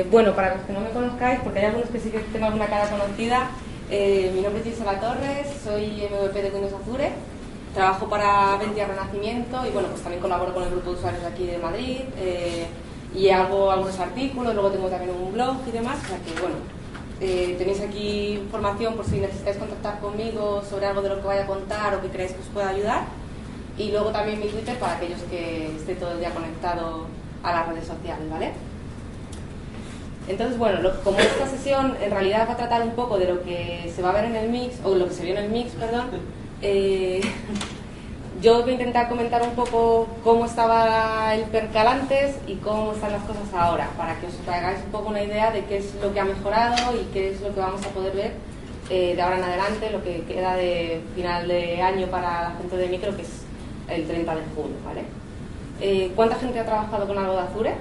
Bueno, para los que no me conozcáis, porque hay algunos que sí que tengo alguna cara conocida, mi nombre es Gisela Torres, soy MVP de Windows Azure, trabajo para Ventia Renacimiento y bueno, pues también colaboro con el grupo de usuarios de aquí de Madrid y hago algunos artículos, luego tengo también un blog y demás, o sea que bueno, tenéis aquí información por si necesitáis contactar conmigo sobre algo de lo que vaya a contar o que creáis que os pueda ayudar, y luego también mi Twitter para aquellos que esté todo el día conectado a las redes sociales, ¿vale? Entonces, bueno, como esta sesión en realidad va a tratar un poco de lo que se va a ver en el mix, o lo que se vio en el mix, perdón, yo voy a intentar comentar un poco cómo estaba el percal antes y cómo están las cosas ahora, para que os hagáis un poco una idea de qué es lo que ha mejorado y qué es lo que vamos a poder ver de ahora en adelante, lo que queda de final de año para la gente de micro, que es el 30 de junio, ¿vale? ¿Cuánta gente ha trabajado con algo de Azure?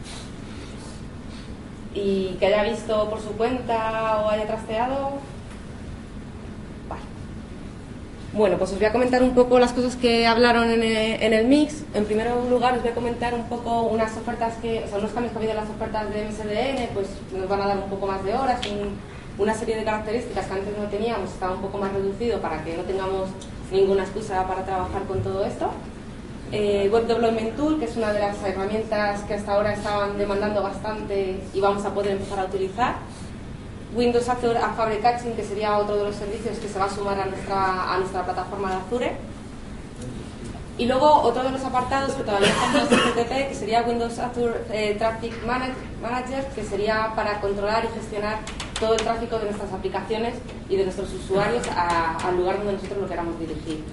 Y que haya visto por su cuenta o haya trasteado. Vale. Bueno, pues os voy a comentar un poco las cosas que hablaron en el mix. En primer lugar os voy a comentar un poco unas ofertas unos cambios que ha habido en las ofertas de MSDN, pues nos van a dar un poco más de horas, una serie de características que antes no teníamos, estaba un poco más reducido para que no tengamos ninguna excusa para trabajar con todo esto. Web Deployment Tool, que es una de las herramientas que hasta ahora estaban demandando bastante y vamos a poder empezar a utilizar. Windows Azure Fabric Caching, que sería otro de los servicios que se va a sumar a nuestra plataforma de Azure. Y luego otro de los apartados que todavía estamos en FTP, que sería Windows Azure Traffic Manager, que sería para controlar y gestionar todo el tráfico de nuestras aplicaciones y de nuestros usuarios al lugar donde nosotros lo queramos dirigir.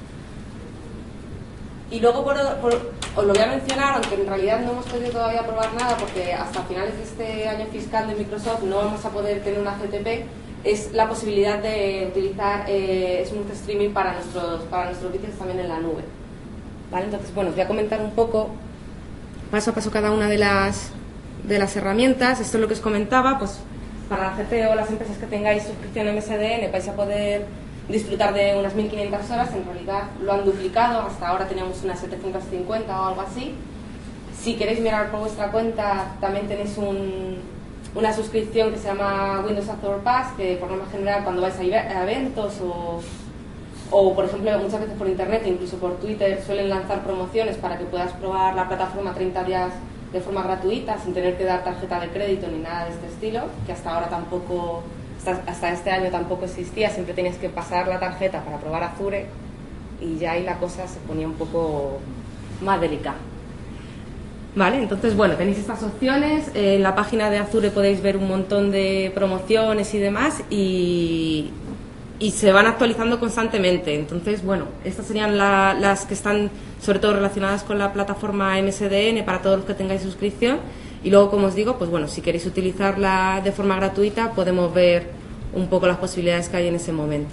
Y luego os lo voy a mencionar, aunque en realidad no hemos podido todavía probar nada porque hasta finales de este año fiscal de Microsoft no vamos a poder tener una CTP, es la posibilidad de utilizar Smooth Streaming para nuestros vídeos también en la nube. ¿Vale? Entonces, bueno, os voy a comentar un poco, paso a paso, cada una de las herramientas. Esto es lo que os comentaba, pues para la gente o las empresas que tengáis suscripción MSDN vais a poder disfrutar de unas 1.500 horas, en realidad lo han duplicado, hasta ahora teníamos unas 750 o algo así. Si queréis mirar por vuestra cuenta, también tenéis una suscripción que se llama Windows Azure Pass, que por norma general cuando vais a eventos o por ejemplo muchas veces por internet e incluso por Twitter suelen lanzar promociones para que puedas probar la plataforma 30 días de forma gratuita sin tener que dar tarjeta de crédito ni nada de este estilo, que hasta ahora tampoco... Hasta este año tampoco existía, siempre tenías que pasar la tarjeta para probar Azure y ya ahí la cosa se ponía un poco más delicada. Vale, entonces bueno, tenéis estas opciones, en la página de Azure podéis ver un montón de promociones y demás y se van actualizando constantemente. Entonces bueno, estas serían las que están sobre todo relacionadas con la plataforma MSDN para todos los que tengáis suscripción. Y luego, como os digo, pues bueno, si queréis utilizarla de forma gratuita, podemos ver un poco las posibilidades que hay en ese momento.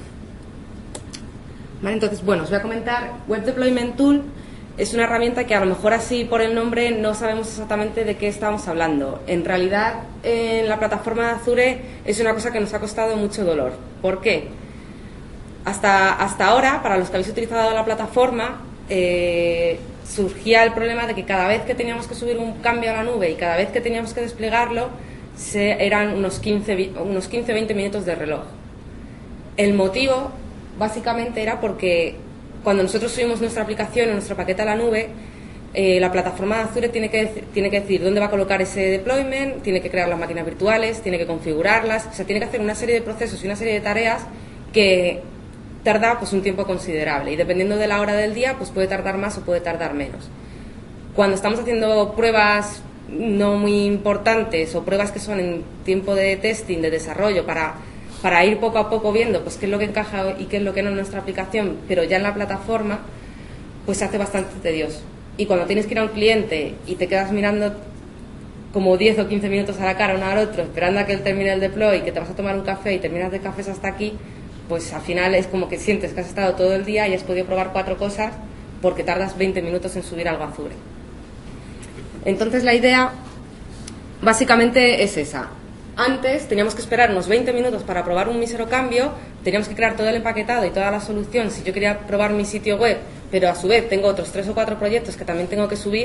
Vale, entonces, bueno, os voy a comentar. Web Deployment Tool es una herramienta que a lo mejor así por el nombre no sabemos exactamente de qué estamos hablando. En realidad, en la plataforma de Azure es una cosa que nos ha costado mucho dolor. ¿Por qué? Hasta ahora, para los que habéis utilizado la plataforma, surgía el problema de que cada vez que teníamos que subir un cambio a la nube y cada vez que teníamos que desplegarlo eran unos 15-20 minutos de reloj. El motivo básicamente era porque cuando nosotros subimos nuestra aplicación o nuestro paquete a la nube, la plataforma de Azure tiene que decir dónde va a colocar ese deployment, tiene que crear las máquinas virtuales, tiene que configurarlas, o sea, tiene que hacer una serie de procesos y una serie de tareas que tarda pues un tiempo considerable y dependiendo de la hora del día pues puede tardar más o puede tardar menos. Cuando estamos haciendo pruebas no muy importantes o pruebas que son en tiempo de testing, de desarrollo para ir poco a poco viendo pues qué es lo que encaja y qué es lo que no en nuestra aplicación, pero ya en la plataforma pues se hace bastante tedioso. Y cuando tienes que ir a un cliente y te quedas mirando como 10 o 15 minutos a la cara uno al otro esperando a que él termine el deploy, que te vas a tomar un café y terminas de cafés hasta aquí, pues al final es como que sientes que has estado todo el día y has podido probar 4 cosas porque tardas 20 minutos en subir algo a Azure. Entonces la idea básicamente es esa. Antes teníamos que esperar unos 20 minutos para probar un mísero cambio, teníamos que crear todo el empaquetado y toda la solución si yo quería probar mi sitio web, pero a su vez tengo otros 3 o 4 proyectos que también tengo que subir,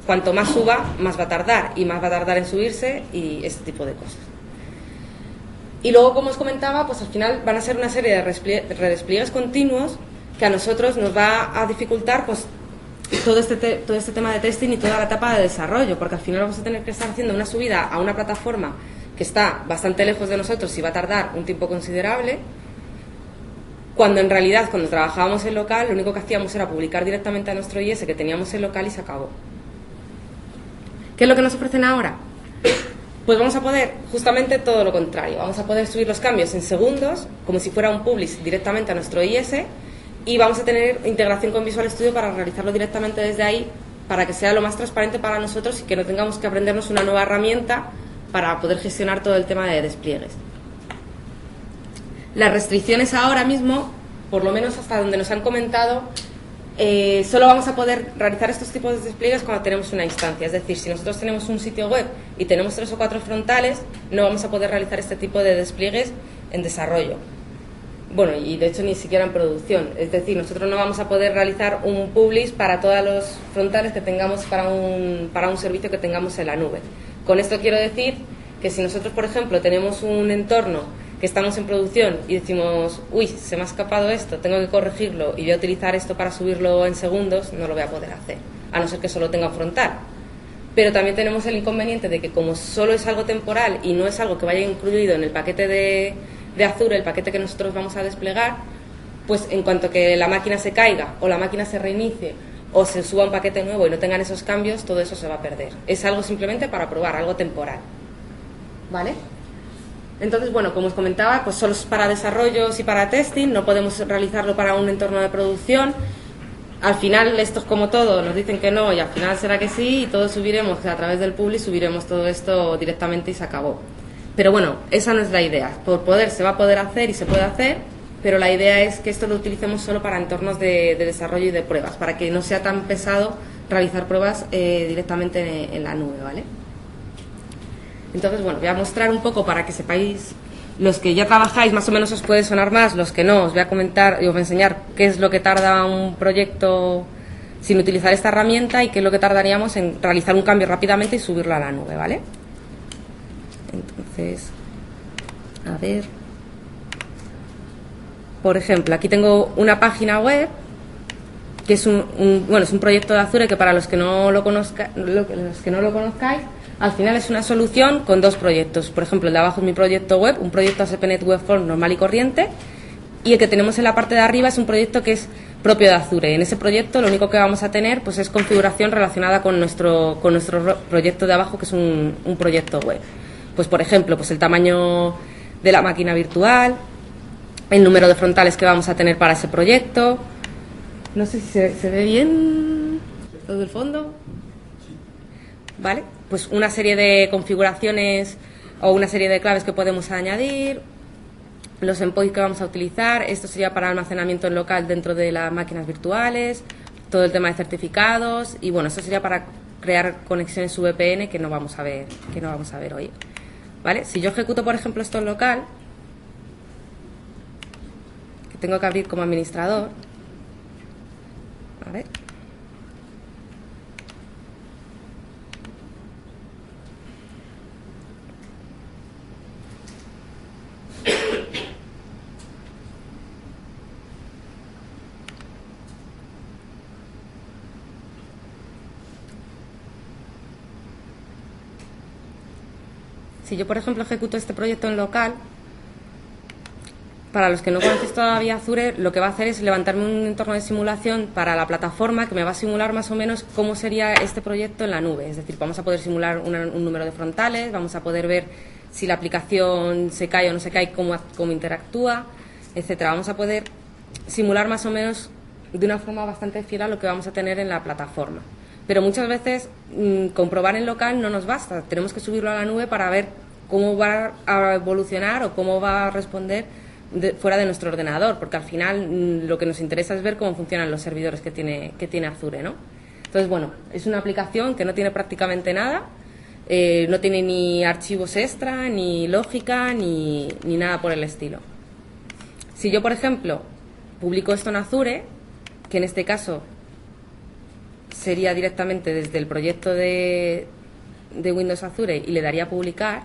cuanto más suba, más va a tardar, y más va a tardar en subirse y este tipo de cosas. Y luego, como os comentaba, pues al final van a ser una serie de redespliegues continuos que a nosotros nos va a dificultar pues todo este tema de testing y toda la etapa de desarrollo, porque al final vamos a tener que estar haciendo una subida a una plataforma que está bastante lejos de nosotros y va a tardar un tiempo considerable, cuando en realidad cuando trabajábamos en local lo único que hacíamos era publicar directamente a nuestro IS que teníamos en local y se acabó. ¿Qué es lo que nos ofrecen ahora? Pues vamos a poder justamente todo lo contrario, vamos a poder subir los cambios en segundos, como si fuera un publish directamente a nuestro IS, y vamos a tener integración con Visual Studio para realizarlo directamente desde ahí, para que sea lo más transparente para nosotros y que no tengamos que aprendernos una nueva herramienta para poder gestionar todo el tema de despliegues. Las restricciones ahora mismo, por lo menos hasta donde nos han comentado, solo vamos a poder realizar estos tipos de despliegues cuando tenemos una instancia. Es decir, si nosotros tenemos un sitio web y tenemos 3 o 4 frontales, no vamos a poder realizar este tipo de despliegues en desarrollo. Bueno, y de hecho ni siquiera en producción. Es decir, nosotros no vamos a poder realizar un publish para todos los frontales que tengamos para un servicio que tengamos en la nube. Con esto quiero decir que si nosotros, por ejemplo, tenemos un entorno que estamos en producción y decimos, uy, se me ha escapado esto, tengo que corregirlo y voy a utilizar esto para subirlo en segundos, no lo voy a poder hacer, a no ser que solo tenga frontal. Pero también tenemos el inconveniente de que como solo es algo temporal y no es algo que vaya incluido en el paquete de Azure, el paquete que nosotros vamos a desplegar, pues en cuanto que la máquina se caiga o la máquina se reinicie o se suba un paquete nuevo y no tengan esos cambios, todo eso se va a perder. Es algo simplemente para probar, algo temporal. ¿Vale? Entonces, bueno, como os comentaba, pues solo es para desarrollos y para testing, no podemos realizarlo para un entorno de producción. Al final, esto es como todo, nos dicen que no y al final será que sí, y todos subiremos, a través del public subiremos todo esto directamente y se acabó. Pero bueno, esa no es la idea. Por poder se va a poder hacer y se puede hacer, pero la idea es que esto lo utilicemos solo para entornos de desarrollo y de pruebas, para que no sea tan pesado realizar pruebas directamente en la nube, ¿vale? Entonces, bueno, voy a mostrar un poco para que sepáis, los que ya trabajáis más o menos os puede sonar más, los que no, os voy a comentar y os voy a enseñar qué es lo que tarda un proyecto sin utilizar esta herramienta y qué es lo que tardaríamos en realizar un cambio rápidamente y subirlo a la nube, ¿vale? Entonces, a ver, por ejemplo, aquí tengo una página web que es un proyecto de Azure que para los que no lo conozcáis, al final es una solución con 2 proyectos. Por ejemplo, el de abajo es mi proyecto web, un proyecto ASP.NET Web Form normal y corriente, y el que tenemos en la parte de arriba es un proyecto que es propio de Azure. En ese proyecto lo único que vamos a tener pues es configuración relacionada con nuestro proyecto de abajo, que es un proyecto web. Pues por ejemplo, pues el tamaño de la máquina virtual, el número de frontales que vamos a tener para ese proyecto. No sé si se ve bien todo el fondo. ¿Vale? Pues una serie de configuraciones o una serie de claves que podemos añadir, los endpoints que vamos a utilizar. Esto sería para almacenamiento en local dentro de las máquinas virtuales, todo el tema de certificados y bueno, esto sería para crear conexiones VPN que no vamos a ver hoy. ¿Vale? Si yo ejecuto, por ejemplo, esto en local, que tengo que abrir como administrador, a ver. Si yo, por ejemplo, ejecuto este proyecto en local, para los que no conocéis todavía Azure, lo que va a hacer es levantarme un entorno de simulación para la plataforma que me va a simular más o menos cómo sería este proyecto en la nube. Es decir, vamos a poder simular un número de frontales, vamos a poder ver si la aplicación se cae o no se cae, cómo interactúa, etcétera. Vamos a poder simular más o menos de una forma bastante fiel a lo que vamos a tener en la plataforma. Pero muchas veces comprobar en local no nos basta, tenemos que subirlo a la nube para ver cómo va a evolucionar o cómo va a responder fuera de nuestro ordenador, porque al final lo que nos interesa es ver cómo funcionan los servidores que tiene Azure, ¿no? Entonces, bueno, es una aplicación que no tiene prácticamente nada, no tiene ni archivos extra, ni lógica, ni nada por el estilo. Si yo, por ejemplo, publico esto en Azure, que en este caso sería directamente desde el proyecto de Windows Azure y le daría a publicar,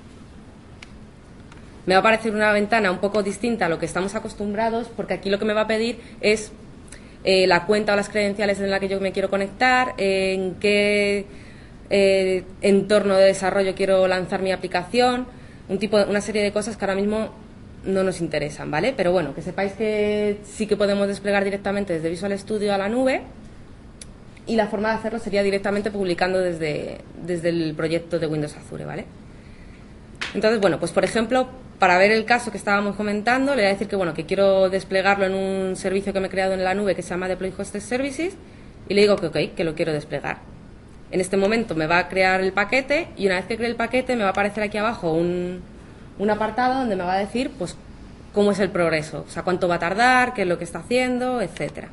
me va a aparecer una ventana un poco distinta a lo que estamos acostumbrados, porque aquí lo que me va a pedir es la cuenta o las credenciales en la que yo me quiero conectar, en qué entorno de desarrollo quiero lanzar mi aplicación, una serie de cosas que ahora mismo no nos interesan, ¿vale? Pero bueno, que sepáis que sí que podemos desplegar directamente desde Visual Studio a la nube, y la forma de hacerlo sería directamente publicando desde el proyecto de Windows Azure, ¿vale? Entonces, bueno, pues por ejemplo, para ver el caso que estábamos comentando, le voy a decir que, bueno, que quiero desplegarlo en un servicio que me he creado en la nube que se llama Deploy Hosted Services, y le digo que ok, que lo quiero desplegar. En este momento me va a crear el paquete, y una vez que cree el paquete me va a aparecer aquí abajo un apartado donde me va a decir pues cómo es el progreso, o sea, cuánto va a tardar, qué es lo que está haciendo, etcétera.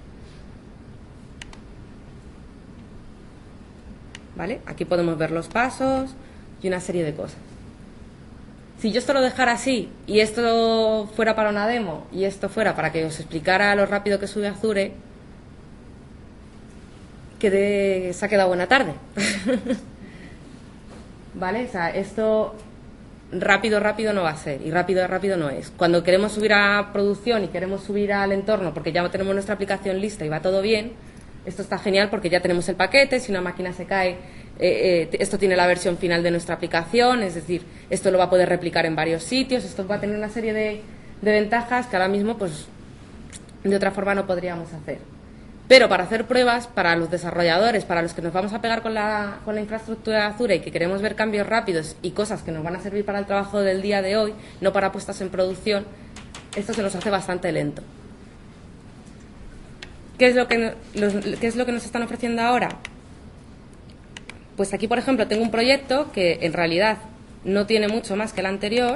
¿Vale? Aquí podemos ver los pasos y una serie de cosas. Si yo esto lo dejara así y esto fuera para una demo y esto fuera para que os explicara lo rápido que sube Azure, se ha quedado buena tarde. ¿Vale? O sea, esto rápido no va a ser, y rápido no es. Cuando queremos subir a producción y queremos subir al entorno porque ya tenemos nuestra aplicación lista y va todo bien, esto está genial porque ya tenemos el paquete. Si una máquina se cae, esto tiene la versión final de nuestra aplicación, es decir, esto lo va a poder replicar en varios sitios, esto va a tener una serie de ventajas que ahora mismo pues de otra forma no podríamos hacer. Pero para hacer pruebas, para los desarrolladores, para los que nos vamos a pegar con la infraestructura de Azure y que queremos ver cambios rápidos y cosas que nos van a servir para el trabajo del día de hoy, no para puestas en producción, esto se nos hace bastante lento. ¿Qué es lo que nos están ofreciendo ahora? Pues aquí, por ejemplo, tengo un proyecto que en realidad no tiene mucho más que el anterior,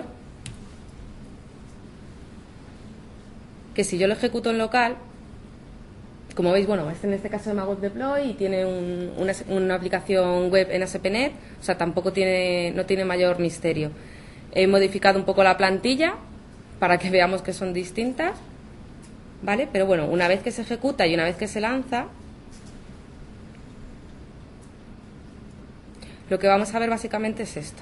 que si yo lo ejecuto en local, como veis, bueno, en este caso es Web Deploy y tiene una aplicación web en ASP.NET, o sea, no tiene mayor misterio. He modificado un poco la plantilla para que veamos que son distintas, ¿vale? Pero bueno, una vez que se ejecuta y una vez que se lanza, lo que vamos a ver básicamente es esto.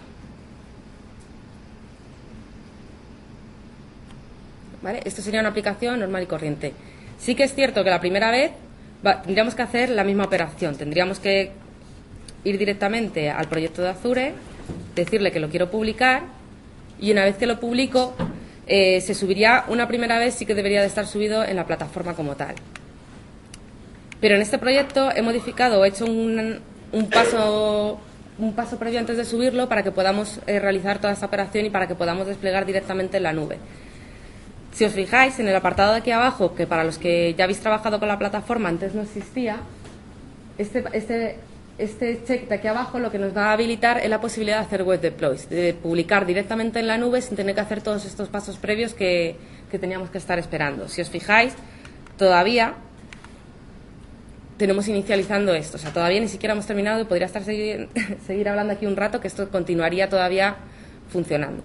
¿Vale? Esto sería una aplicación normal y corriente. Sí que es cierto que la primera vez tendríamos que hacer la misma operación. Tendríamos que ir directamente al proyecto de Azure, decirle que lo quiero publicar, y una vez que lo publico, se subiría una primera vez, sí que debería de estar subido en la plataforma como tal. Pero en este proyecto he modificado, he hecho un paso previo antes de subirlo para que podamos realizar toda esta operación y para que podamos desplegar directamente en la nube. Si os fijáis en el apartado de aquí abajo, que para los que ya habéis trabajado con la plataforma antes no existía, este check de aquí abajo lo que nos va a habilitar es la posibilidad de hacer web deploys, de publicar directamente en la nube sin tener que hacer todos estos pasos previos que teníamos que estar esperando. Si os fijáis, todavía tenemos inicializando esto, o sea, todavía ni siquiera hemos terminado y podría estar seguir hablando aquí un rato, que esto continuaría todavía funcionando.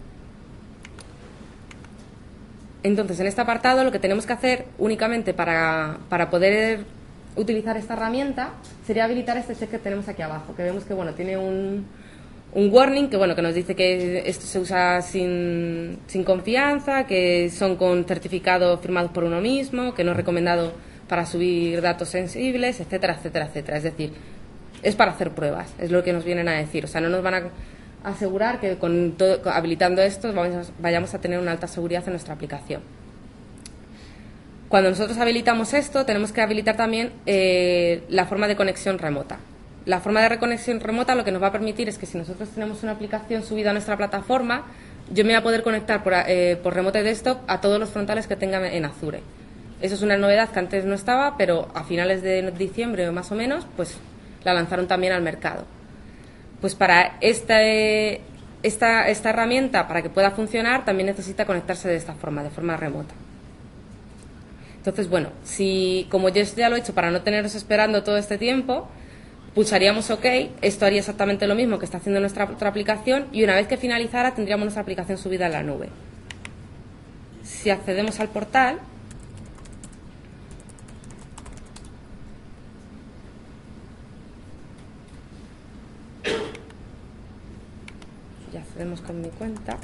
Entonces, en este apartado lo que tenemos que hacer únicamente para poder utilizar esta herramienta sería habilitar este check que tenemos aquí abajo, que vemos que bueno, tiene un warning que bueno, que nos dice que esto se usa sin confianza, que son con certificado firmados por uno mismo, que no es recomendado para subir datos sensibles, etcétera, etcétera, etcétera. Es decir, es para hacer pruebas, es lo que nos vienen a decir. O sea, no nos van a asegurar que habilitando esto vayamos a tener una alta seguridad en nuestra aplicación. Cuando nosotros habilitamos esto, tenemos que habilitar también la forma de conexión remota. La forma de conexión remota lo que nos va a permitir es que si nosotros tenemos una aplicación subida a nuestra plataforma, yo me voy a poder conectar por Remote Desktop a todos los frontales que tenga en Azure. Eso es una novedad que antes no estaba, pero a finales de diciembre o más o menos, pues la lanzaron también al mercado. Pues para esta herramienta, para que pueda funcionar, también necesita conectarse de esta forma, de forma remota. Entonces, bueno, como yo ya lo he hecho para no teneros esperando todo este tiempo, pulsaríamos OK, esto haría exactamente lo mismo que está haciendo nuestra otra aplicación, y una vez que finalizara tendríamos nuestra aplicación subida en la nube. Si accedemos al portal, vamos con mi cuenta.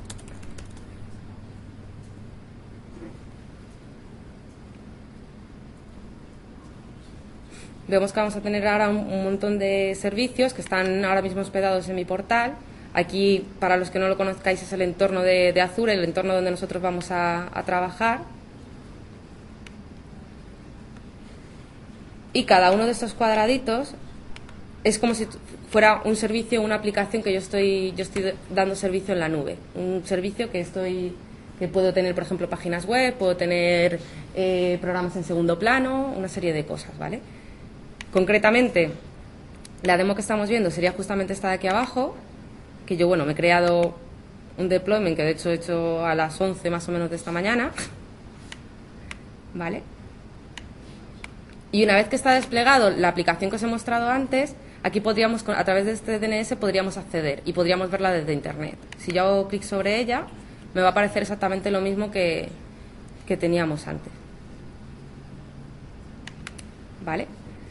Vemos que vamos a tener ahora un montón de servicios que están ahora mismo hospedados en mi portal. Aquí, para los que no lo conozcáis, es el entorno de Azure, el entorno donde nosotros vamos a trabajar. Y cada uno de estos cuadraditos es como si fuera un servicio, una aplicación que yo estoy dando servicio en la nube. Un servicio que puedo tener, por ejemplo, páginas web, puedo tener programas en segundo plano, una serie de cosas, ¿vale? Concretamente, la demo que estamos viendo sería justamente esta de aquí abajo, que yo, bueno, me he creado un deployment que de hecho he hecho a las 11 más o menos de esta mañana, ¿vale? Y una vez que está desplegado la aplicación que os he mostrado antes, aquí podríamos, a través de este DNS, podríamos acceder y podríamos verla desde Internet. Si yo hago clic sobre ella, me va a aparecer exactamente lo mismo que teníamos antes, ¿vale?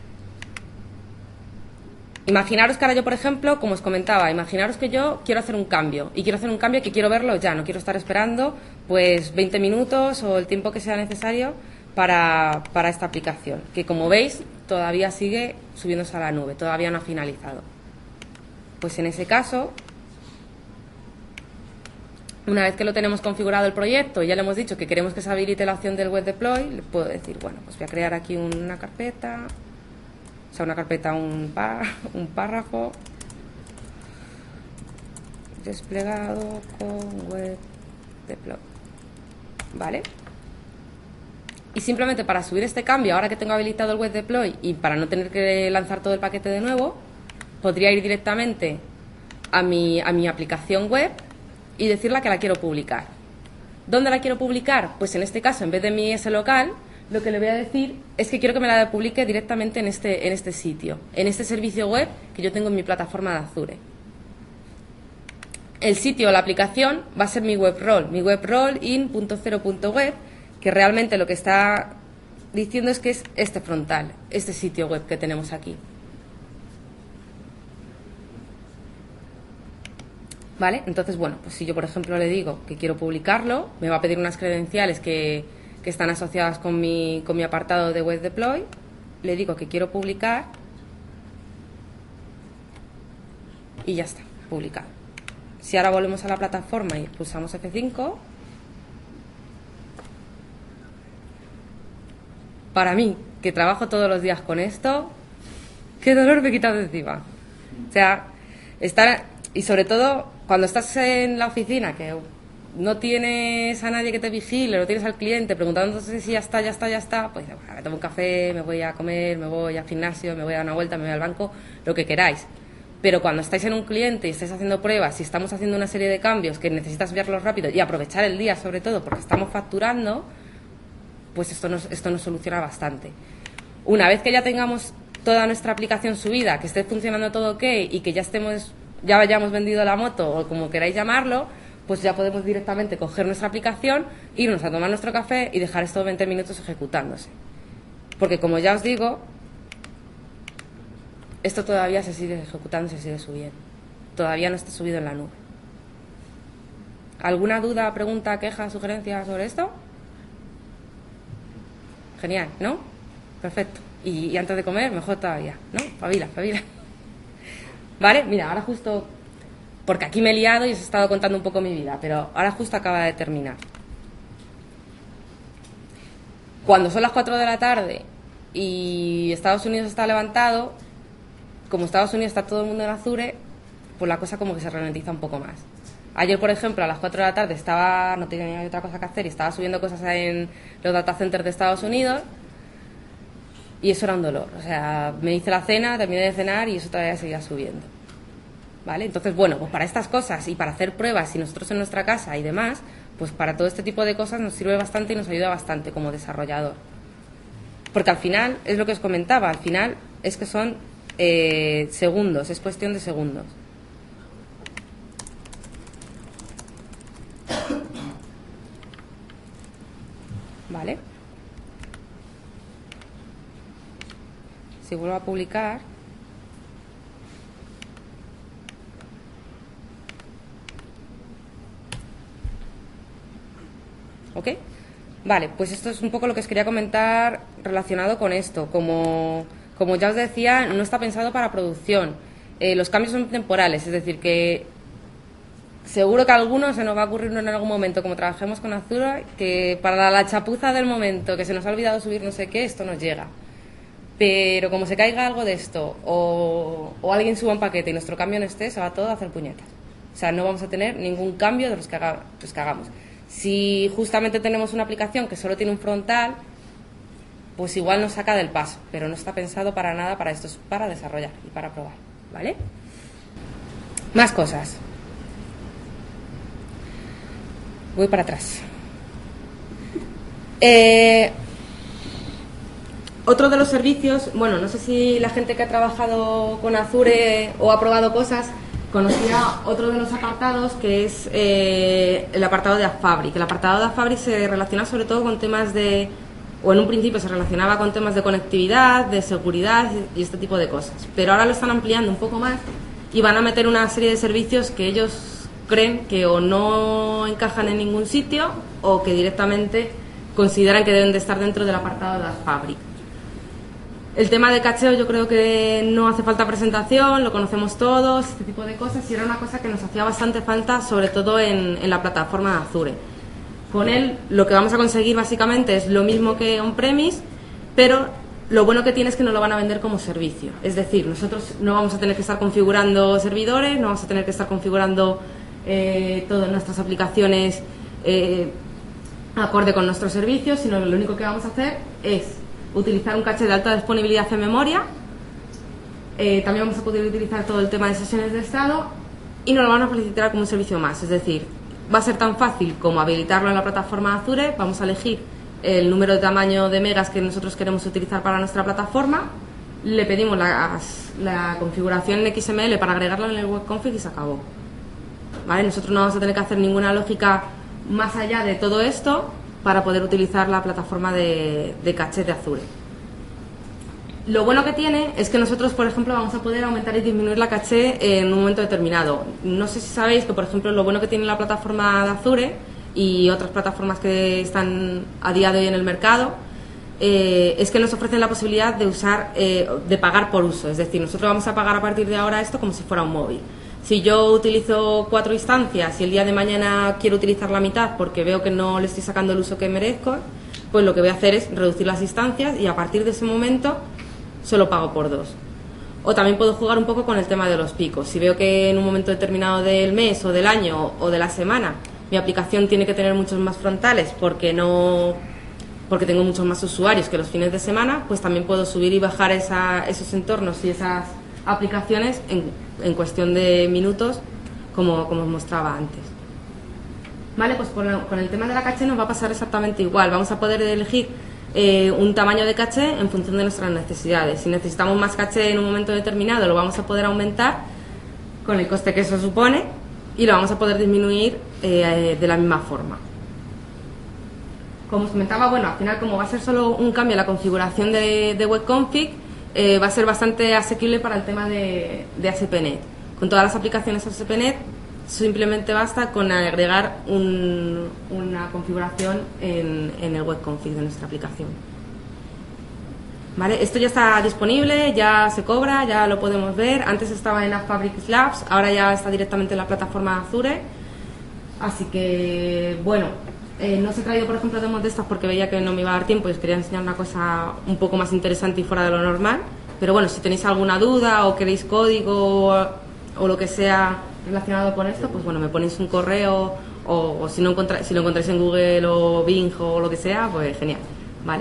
Imaginaros que ahora yo, por ejemplo, como os comentaba, imaginaros que yo quiero hacer un cambio y quiero hacer un cambio que quiero verlo ya, no quiero estar esperando pues 20 minutos o el tiempo que sea necesario para esta aplicación, que como veis todavía sigue subiéndose a la nube, todavía no ha finalizado. Pues en ese caso, una vez que lo tenemos configurado el proyecto y ya le hemos dicho que queremos que se habilite la opción del web deploy, le puedo decir, bueno, pues voy a crear aquí una carpeta. O sea, una carpeta, un párrafo desplegado con web deploy, ¿vale? Y simplemente para subir este cambio, ahora que tengo habilitado el web deploy y para no tener que lanzar todo el paquete de nuevo, podría ir directamente a mi aplicación web y decirle que la quiero publicar. ¿Dónde la quiero publicar? Pues en este caso, en vez de mi S local, lo que le voy a decir es que quiero que me la publique directamente en este sitio, en este servicio web que yo tengo en mi plataforma de Azure. El sitio o la aplicación va a ser mi web role in.0.web, que realmente lo que está diciendo es que es este frontal, este sitio web que tenemos aquí. ¿Vale? Entonces, bueno, pues si yo, por ejemplo, le digo que quiero publicarlo, me va a pedir unas credenciales que están asociadas con mi apartado de web deploy, le digo que quiero publicar y ya está, publicado. Si ahora volvemos a la plataforma y pulsamos F5, para mí, que trabajo todos los días con esto, qué dolor me he quitado de encima. O sea, y sobre todo cuando estás en la oficina, que no tienes a nadie que te vigile, no tienes al cliente preguntándote si ya está, pues bueno, me tomo un café, me voy a comer, me voy al gimnasio, me voy a dar una vuelta, me voy al banco, lo que queráis. Pero cuando estáis en un cliente y estáis haciendo pruebas y estamos haciendo una serie de cambios que necesitas verlos rápido y aprovechar el día sobre todo porque estamos facturando, pues esto nos soluciona bastante. Una vez que ya tengamos toda nuestra aplicación subida, que esté funcionando todo ok y que ya hayamos vendido la moto o como queráis llamarlo, pues ya podemos directamente coger nuestra aplicación, irnos a tomar nuestro café y dejar estos 20 minutos ejecutándose. Porque como ya os digo, esto todavía se sigue ejecutando, se sigue subiendo. Todavía no está subido en la nube. ¿Alguna duda, pregunta, queja, sugerencia sobre esto? Genial, ¿no? Perfecto. Y antes de comer, mejor todavía, ¿no? Pabila. ¿Vale? Mira, ahora justo, porque aquí me he liado y os he estado contando un poco mi vida, pero ahora justo acaba de terminar. Cuando son las 4 de la tarde y Estados Unidos está levantado, como Estados Unidos está todo el mundo en Azure, pues la cosa como que se ralentiza un poco más. Ayer, por ejemplo, a las 4 de la tarde no tenía otra cosa que hacer y estaba subiendo cosas en los data centers de Estados Unidos y eso era un dolor. O sea, me hice la cena, terminé de cenar y eso todavía seguía subiendo. ¿Vale? Entonces, bueno, pues para estas cosas y para hacer pruebas y nosotros en nuestra casa y demás, pues para todo este tipo de cosas nos sirve bastante y nos ayuda bastante como desarrollador. Porque al final, es lo que os comentaba, al final es que son segundos, es cuestión de segundos. ¿Vale? Si vuelvo a publicar, ¿Ok? Vale, pues esto es un poco lo que os quería comentar relacionado con esto. Como ya os decía, no está pensado para producción. Los cambios son temporales, es decir, que seguro que a algunos se nos va a ocurrir en algún momento, como trabajemos con Azure, que para la chapuza del momento, que se nos ha olvidado subir no sé qué, esto nos llega. Pero como se caiga algo de esto, o alguien suba un paquete y nuestro cambio no esté, se va todo a hacer puñetas. O sea, no vamos a tener ningún cambio de los que hagamos. Si justamente tenemos una aplicación que solo tiene un frontal, pues igual nos saca del paso, pero no está pensado para nada para esto, es para desarrollar y para probar, ¿vale? Más cosas. Voy para atrás. Otro de los servicios, bueno, no sé si la gente que ha trabajado con Azure o ha probado cosas conocía otro de los apartados, que es el apartado de AppFabric. El apartado de AppFabric se relaciona sobre todo con temas de, o en un principio se relacionaba con temas de conectividad, de seguridad y este tipo de cosas. Pero ahora lo están ampliando un poco más y van a meter una serie de servicios que ellos creen que o no encajan en ningún sitio o que directamente consideran que deben de estar dentro del apartado de AppFabric. El tema de cacheo yo creo que no hace falta presentación, lo conocemos todos, este tipo de cosas, y era una cosa que nos hacía bastante falta, sobre todo en la plataforma de Azure. Con él lo que vamos a conseguir básicamente es lo mismo que on-premise, pero lo bueno que tiene es que nos lo van a vender como servicio. Es decir, nosotros no vamos a tener que estar configurando servidores, no vamos a tener que estar configurando todas nuestras aplicaciones acorde con nuestros servicios, sino que lo único que vamos a hacer es utilizar un caché de alta disponibilidad en memoria. También vamos a poder utilizar todo el tema de sesiones de estado y nos lo van a facilitar como un servicio más. Es decir, va a ser tan fácil como habilitarlo en la plataforma Azure. Vamos a elegir el número de tamaño de megas que nosotros queremos utilizar para nuestra plataforma, le pedimos la configuración en XML para agregarla en el web config y se acabó. ¿Vale? Nosotros no vamos a tener que hacer ninguna lógica más allá de todo esto para poder utilizar la plataforma de caché de Azure. Lo bueno que tiene es que nosotros, por ejemplo, vamos a poder aumentar y disminuir la caché en un momento determinado. No sé si sabéis que, por ejemplo, lo bueno que tiene la plataforma de Azure y otras plataformas que están a día de hoy en el mercado es que nos ofrecen la posibilidad de usar, de pagar por uso. Es decir, nosotros vamos a pagar a partir de ahora esto como si fuera un móvil. Si yo utilizo 4 instancias y el día de mañana quiero utilizar la mitad porque veo que no le estoy sacando el uso que merezco, pues lo que voy a hacer es reducir las instancias y a partir de ese momento solo pago por 2. O también puedo jugar un poco con el tema de los picos. Si veo que en un momento determinado del mes o del año o de la semana mi aplicación tiene que tener muchos más frontales porque tengo muchos más usuarios que los fines de semana, pues también puedo subir y bajar esos entornos y esas aplicaciones en cuestión de minutos, como os mostraba antes. Vale, pues con el tema de la caché nos va a pasar exactamente igual. Vamos a poder elegir un tamaño de caché en función de nuestras necesidades. Si necesitamos más caché en un momento determinado, lo vamos a poder aumentar con el coste que eso supone y lo vamos a poder disminuir de la misma forma. Como os comentaba, bueno, al final como va a ser solo un cambio en la configuración de web config, va a ser bastante asequible para el tema de ASP.NET. Con todas las aplicaciones ASP.NET simplemente basta con agregar una configuración en el web config de nuestra aplicación. ¿Vale? Esto ya está disponible, ya se cobra, ya lo podemos ver. Antes estaba en AppFabric Labs, ahora ya está directamente en la plataforma Azure. Así que, bueno, no os he traído, por ejemplo, demos de estas porque veía que no me iba a dar tiempo y os quería enseñar una cosa un poco más interesante y fuera de lo normal. Pero bueno, si tenéis alguna duda o queréis código o lo que sea relacionado con esto, pues bueno, me ponéis un correo o si lo encontráis en Google o Bing o lo que sea, pues genial, ¿vale?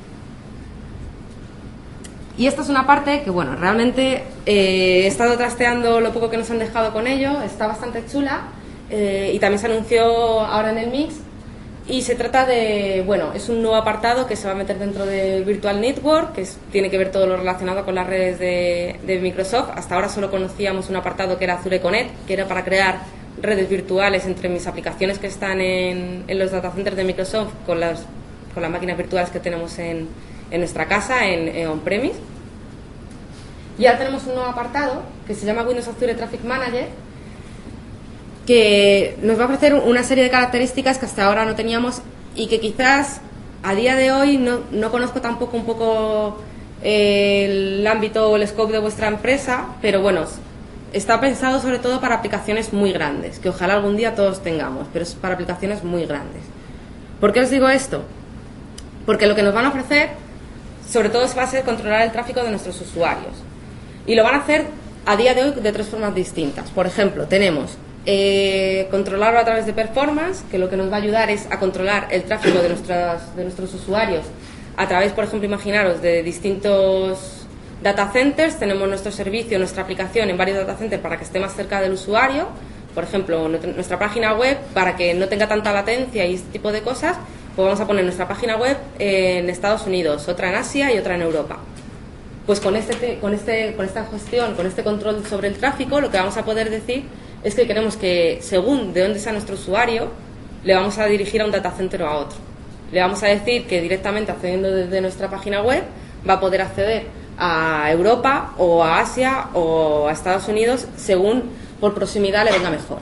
Y esta es una parte que, bueno, realmente he estado trasteando lo poco que nos han dejado con ello, está bastante chula y también se anunció ahora en el Mix. Y se trata de, bueno, es un nuevo apartado que se va a meter dentro del Virtual Network, que tiene que ver todo lo relacionado con las redes de Microsoft. Hasta ahora solo conocíamos un apartado que era Azure Connect, que era para crear redes virtuales entre mis aplicaciones que están en los data centers de Microsoft con las máquinas virtuales que tenemos en nuestra casa, en on-premise. Y ahora tenemos un nuevo apartado que se llama Windows Azure Traffic Manager, que nos va a ofrecer una serie de características que hasta ahora no teníamos y que quizás a día de hoy no conozco tampoco un poco el ámbito o el scope de vuestra empresa, pero bueno, está pensado sobre todo para aplicaciones muy grandes, que ojalá algún día todos tengamos, pero es para aplicaciones muy grandes. ¿Por qué os digo esto? Porque lo que nos van a ofrecer, sobre todo, va a ser controlar el tráfico de nuestros usuarios. Y lo van a hacer a día de hoy de 3 formas distintas. Por ejemplo, tenemos controlarlo a través de performance, que lo que nos va a ayudar es a controlar el tráfico de nuestros usuarios a través, por ejemplo, imaginaros, de distintos data centers. Tenemos nuestro servicio, nuestra aplicación en varios data centers para que esté más cerca del usuario. Por ejemplo, nuestra página web, para que no tenga tanta latencia y este tipo de cosas, pues vamos a poner nuestra página web en Estados Unidos, otra en Asia y otra en Europa. Pues con esta gestión, con este control sobre el tráfico, lo que vamos a poder decir es que queremos que, según de dónde sea nuestro usuario, le vamos a dirigir a un data center o a otro. Le vamos a decir que directamente accediendo desde nuestra página web va a poder acceder a Europa o a Asia o a Estados Unidos, según por proximidad le venga mejor.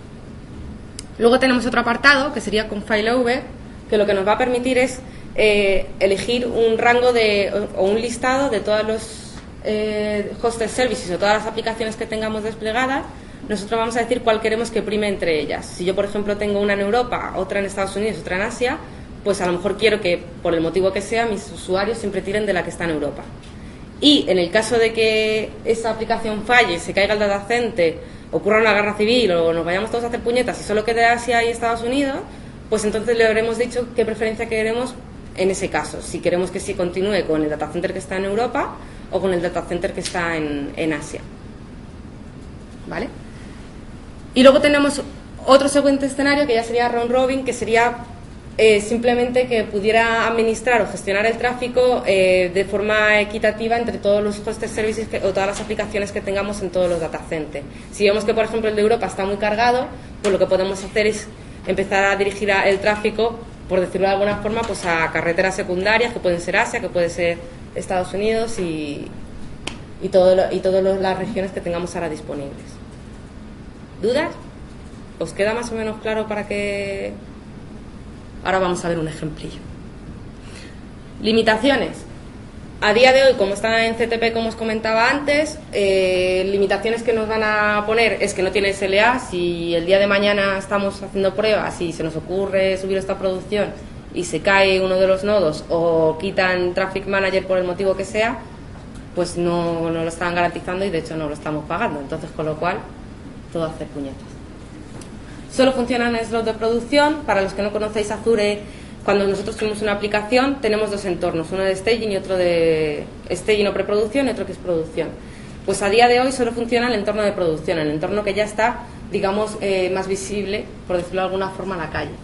Luego tenemos otro apartado que sería con Failover, que lo que nos va a permitir es elegir un rango o un listado de todos los hosted services o todas las aplicaciones que tengamos desplegadas. Nosotros vamos a decir cuál queremos que prime entre ellas. Si yo, por ejemplo, tengo una en Europa, otra en Estados Unidos, otra en Asia, pues a lo mejor quiero que, por el motivo que sea, mis usuarios siempre tiren de la que está en Europa. Y en el caso de que esa aplicación falle, se caiga el data center, ocurra una guerra civil o nos vayamos todos a hacer puñetas y solo quede Asia y Estados Unidos, pues entonces le habremos dicho qué preferencia queremos en ese caso. Si queremos que sí continúe con el data center que está en Europa o con el data center que está en Asia. ¿Vale? Y luego tenemos otro segundo escenario que ya sería round robin, que sería simplemente que pudiera administrar o gestionar el tráfico de forma equitativa entre todos los hosted services o todas las aplicaciones que tengamos en todos los data centers. Si vemos que, por ejemplo, el de Europa está muy cargado, pues lo que podemos hacer es empezar a dirigir el tráfico, por decirlo de alguna forma, pues a carreteras secundarias, que pueden ser Asia, que puede ser Estados Unidos y todas las regiones que tengamos ahora disponibles. ¿Dudas? ¿Os queda más o menos claro para qué? Ahora vamos a ver un ejemplillo. Limitaciones. A día de hoy, como está en CTP, como os comentaba antes, limitaciones que nos van a poner es que no tiene SLA. Si el día de mañana estamos haciendo pruebas y se nos ocurre subir esta producción y se cae uno de los nodos o quitan Traffic Manager por el motivo que sea, pues no lo están garantizando y de hecho no lo estamos pagando. Entonces, con lo cual, todo hace puñetas. Solo funcionan en slots de producción. Para los que no conocéis Azure, cuando nosotros tenemos una aplicación, tenemos 2 entornos, uno de staging y otro de staging o preproducción y otro que es producción. Pues a día de hoy solo funciona el entorno de producción, el entorno que ya está, digamos, más visible, por decirlo de alguna forma, a la calle.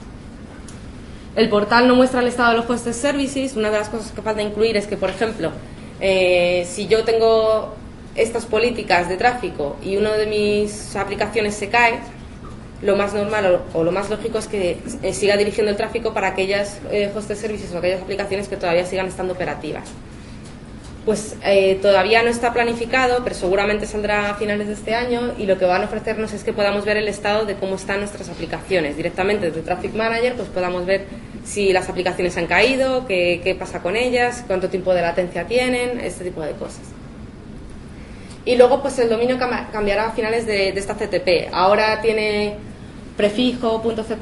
El portal no muestra el estado de los hosted services. Una de las cosas que falta incluir es que, por ejemplo, si yo tengo estas políticas de tráfico y una de mis aplicaciones se cae, lo más normal o lo más lógico es que siga dirigiendo el tráfico para aquellas hosted services o aquellas aplicaciones que todavía sigan estando operativas. Pues todavía no está planificado, pero seguramente saldrá a finales de este año, y lo que van a ofrecernos es que podamos ver el estado de cómo están nuestras aplicaciones. Directamente desde Traffic Manager pues podamos ver si las aplicaciones han caído, qué pasa con ellas, cuánto tiempo de latencia tienen, este tipo de cosas. Y luego pues el dominio cambiará a finales de esta CTP. Ahora tiene prefijo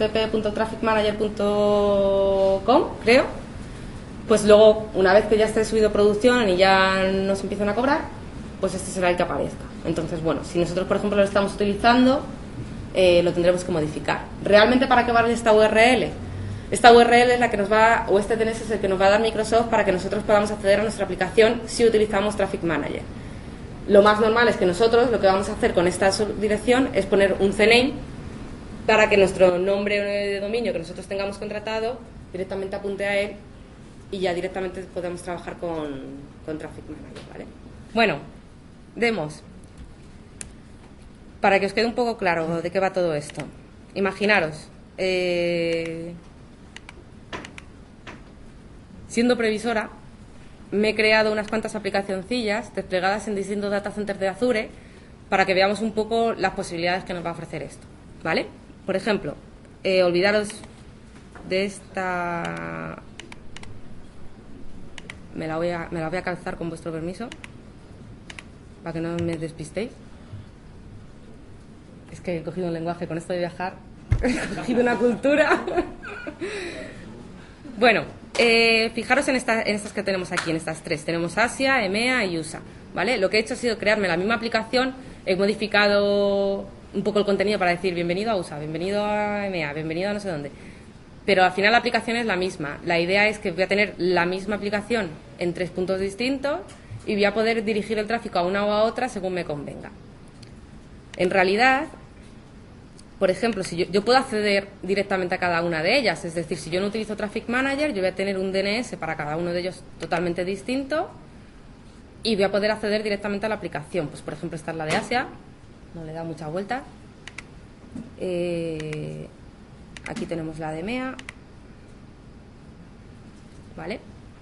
.ctp.trafficmanager.com, creo. Pues luego, una vez que ya esté subido producción y ya nos empiezan a cobrar, pues este será el que aparezca. Entonces, bueno, si nosotros, por ejemplo, lo estamos utilizando, lo tendremos que modificar. ¿Realmente para qué vale esta URL? Esta URL es la que nos va, o este DNS es el que nos va a dar Microsoft para que nosotros podamos acceder a nuestra aplicación si utilizamos Traffic Manager. Lo más normal es que nosotros lo que vamos a hacer con esta subdirección es poner un CNAME para que nuestro nombre de dominio que nosotros tengamos contratado directamente apunte a él y ya directamente podemos trabajar con Traffic Manager, ¿vale? Bueno, demos. Para que os quede un poco claro de qué va todo esto. Imaginaros, siendo previsora, me he creado unas cuantas aplicacioncillas desplegadas en distintos data centers de Azure para que veamos un poco las posibilidades que nos va a ofrecer esto, ¿vale? Por ejemplo, olvidaros de esta... Me la voy a calzar con vuestro permiso, para que no me despistéis. Es que he cogido un lenguaje con esto de viajar, he cogido una cultura. Bueno, fijaros en estas que tenemos aquí, en estas tres. Tenemos Asia, EMEA y USA, ¿vale? Lo que he hecho ha sido crearme la misma aplicación, he modificado un poco el contenido para decir bienvenido a USA, bienvenido a EMEA, bienvenido a no sé dónde. Pero al final la aplicación es la misma. La idea es que voy a tener la misma aplicación en 3 puntos distintos y voy a poder dirigir el tráfico a una o a otra según me convenga. En realidad, por ejemplo, si yo puedo acceder directamente a cada una de ellas, es decir, si yo no utilizo Traffic Manager, yo voy a tener un DNS para cada uno de ellos totalmente distinto y voy a poder acceder directamente a la aplicación. Pues por ejemplo, esta es la de Asia, no le da mucha vuelta. Aquí tenemos la de EMEA, ¿vale?